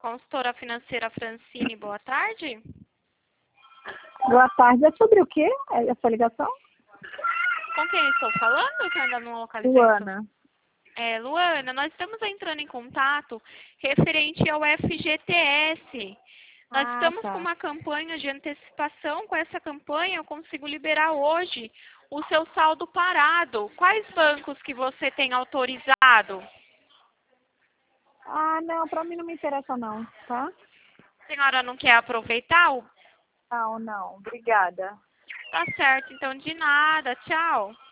Consultora financeira Francine, boa tarde. Boa tarde. É sobre o quê? Essa ligação? Com quem estou falando? Que ainda não localizei. Luana. Luana, nós estamos entrando em contato referente ao FGTS. Nós estamos com uma campanha de antecipação. Com essa campanha, eu consigo liberar hoje o seu saldo parado. Quais bancos que você tem autorizado? Não, para mim não me interessa não, tá? A senhora não quer aproveitar? Não, obrigada. Tá certo, então de nada. Tchau.